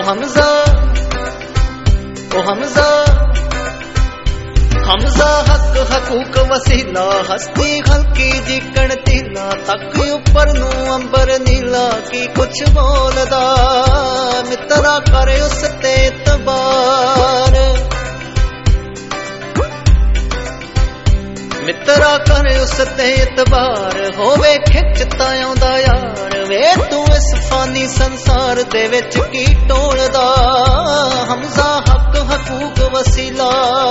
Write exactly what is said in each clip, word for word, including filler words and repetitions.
हमजा ओ हमजा हमजा हक हकूक वसीला हस्ती हल्की जी कणतीला तक उपर नू अंबर नीला की कुछ बोलदा मित्रा कर उस ते तबार मित्रा कर उस ते इतबार होवे खिचता आउंदा यार वे तू इस फानी संसार दे विच की टोलदा हमजा हक हकूक वसीला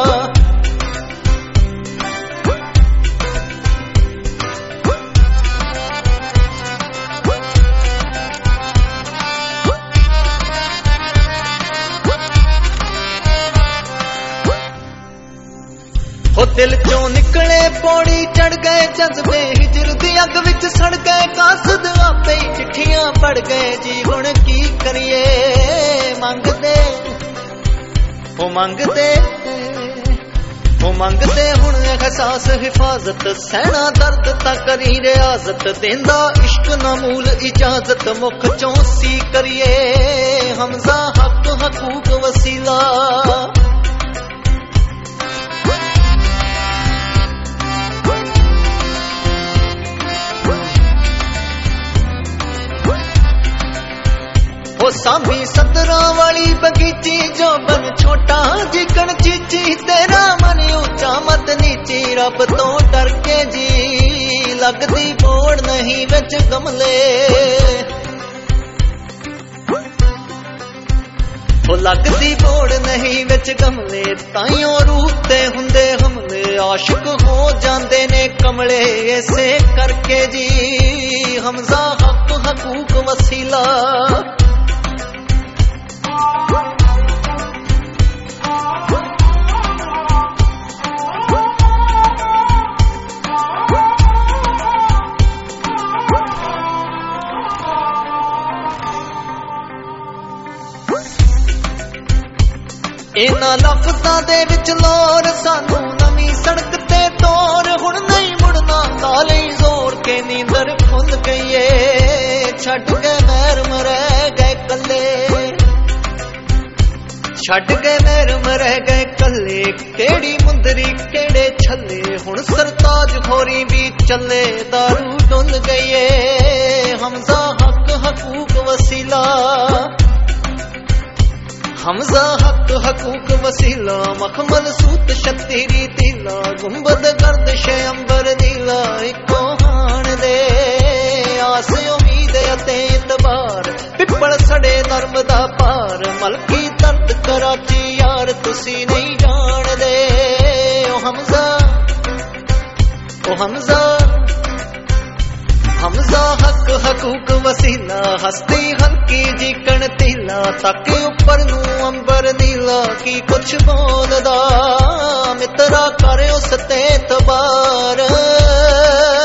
दिल चों निकले पौड़ी चढ़ गए जज्बे हिजर दी अग विच सड़ गए कासद आपे चिट्ठियां पढ़ गए जी हुण की करिए मंगदे ओ मंगदे ओ मंगदे हुण एहसास हिफाजत सहना दर्द ता करी रियाजत देंदा इश्क नामूल इजाजत मुख चों सी करिए हमजा हक हकूक वसीला ओ सामी सदरा वाली बगीची जो बन छोटा जिकन चीची तेरा मन ऊंचा मत नीची रब तो डर के जी लगदी बोड़ नहीं विच गमले ओ लगदी बोड़ नहीं विच गमले ताइयों रूह ते हुंदे हमले आशिक हो जांदे ने कमले ऐसे करके जी हमजा हक हकूक वसीला इन्हां लफ्ज़ां दे विच लोर सानू नवीं सड़क ते तोर हुण नहीं मुड़ना ताले जोर के नींदर खुल गई है छड्ड के मैर मरै गए कल्ले छड्ड के मैर मरै गए कल्ले केड़ी मुंदरी केड़े छल्ले हुण सरताज खोरी भी चले दारू डुल गई है हमजा हक हकूक वसीला हमजा हक हकूक वसीला मखमल सूत शतीरी तीला गुंबद गर्दिश अंबर नीला इको हाण दे आस उम्मीद अते इतबार पिपल सड़े नर्म दा पार मलकी दर्द कराची यार तुसी नहीं जान दे ओ हमजा ओ हमजा हमजा हक हकूक वसीला हस्ती हल्की जी कणतीला तक उपर नू अंबर नीला की कुछ बोलदा मित्रा कर उस ते तबार।